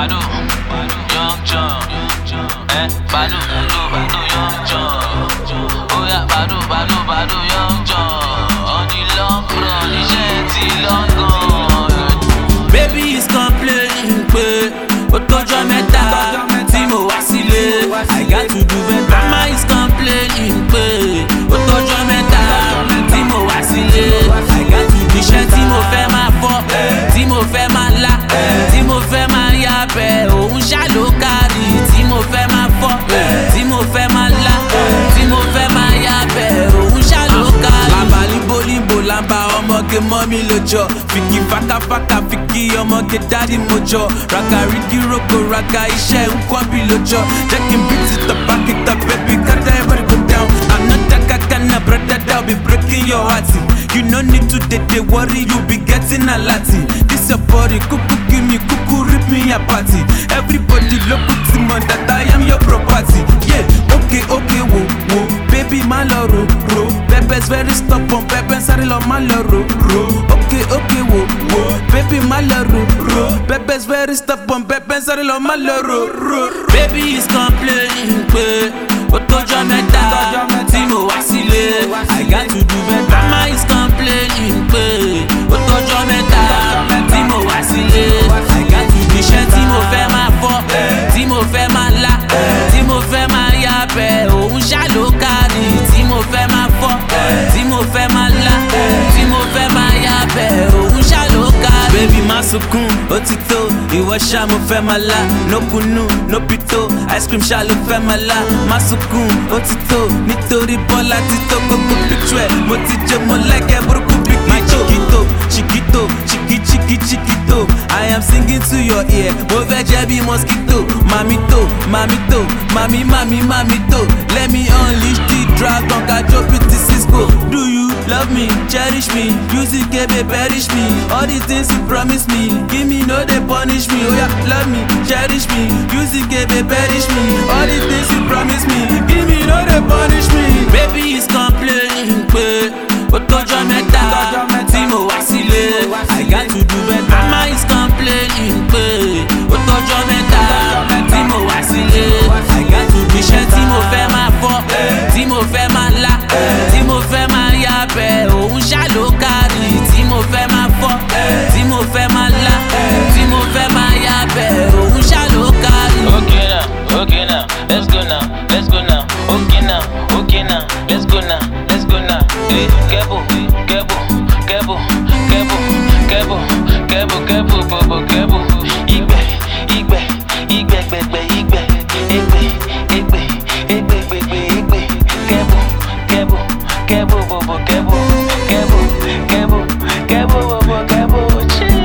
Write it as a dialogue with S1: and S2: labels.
S1: Badu, Young John. Badu, Young John. Oh yeah, Badu, Young John. On the long run, iṣẹ́ ti long gone. Baby is complaining pé ó tọ́jọ́ mẹ́ta tí mo wá sílé. I got to do better. Mama is complaining pé ó tọ́jọ́ mẹ́ta tí mo wá sílé. I got to do iṣẹ́ tí mo fẹ́ máa fọ́, tí mo fẹ́ máa lá, tí mo fẹ́ máa yábẹ̀. Òun ṣá ló kárí tí mo fẹ́ máa fọ́, tí mo fẹ́ máa lá, tí mo fẹ́ máa yábẹ̀. Òun ṣá ló kárí. Làbà limbo làbà ọmọge mọ́ mi lójọ́. Fìkì fàkàfàkà fìkì ọmọge dádì mojọ́. Raka rigi rogo raka iṣẹ́ nǹkan bí lójọ́. Jẹ́ kí n beat it up, back it up, baby, kata everybody go down. I'm not that kakana, brother, that be breaking your heart. You no need to dey worry, you be getting a lati. This your body, kuku give me, kuku rip me apart. Everybody look to me that I am your property. Yeah, okay, wo, baby, my loro, ro. Pepe's very stubborn, Pepe sorry lo my loro, ro. Okay, wo, baby, my loro, ro. Pepe's very stubborn, Pepe sorry lo my loro, ro. Baby is complaining, pé ó tọ́jọ́ mẹ́ta tí mo wá sílé. I got to do better. Mama is complaining pé ó tọ́jọ́ mẹ́ta tí mo wá sílé. I got to do iṣẹ́ tí mo fẹ́ máa fọ́, tí mo fẹ́ máa lá, tí mo fẹ́ máa yábẹ̀. Òun ṣá ló kárí tí mo fẹ́ máa fọ́, tí mo fẹ́ máa lá, tí mo fẹ́ máa yábẹ̀. Òun ṣá ló kárí. Baby má sunkún, ó ti tó, ìwọ ṣá mo fẹ́ máa lá. No kunu, no pito, ice cream ṣá ló fẹ́ máa lá. Má sunkún, ó ti tó, nítorí Bọ́lá ti tó. Gbogbo picture ẹ̀ mo ti jẹ́ mo lẹ́gẹ̀ẹ́ burúkú bí my chiquito, chiquito. I am singing to your ear, mo fẹ́ jẹ́ bí mosquito. Mamito, let me unleash the dragon, kajo pretty Cisco. Do you love me, cherish me, music baby perish me. All the things you promise me, give me no they punish me. Oh yeah, love me, cherish me, music baby perish me. All the things you promise me,